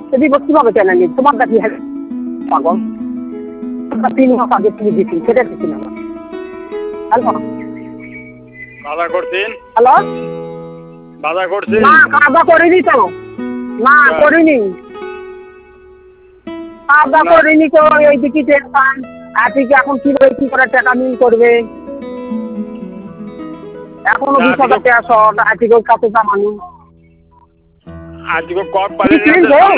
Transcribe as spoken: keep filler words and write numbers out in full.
দিব কিভাবে কেন নি তোমার কাছে পাগল তিন মাস আগে তুমি দিচ্ছি সেটা দিচ্ছি না হ্যালো বাজার করছেন হ্যালো বাজার করছেন না খাওয়া করিনি তো না করিনি খাওয়া করিনি তো এই দিকে টেনশন আপনি কি এখন কীভাবে কী করে টাকা মিল করবে এখনো বিশ হাজার টাকা শর্ট আজকেও কাছে জামানি আজকে কম পারেন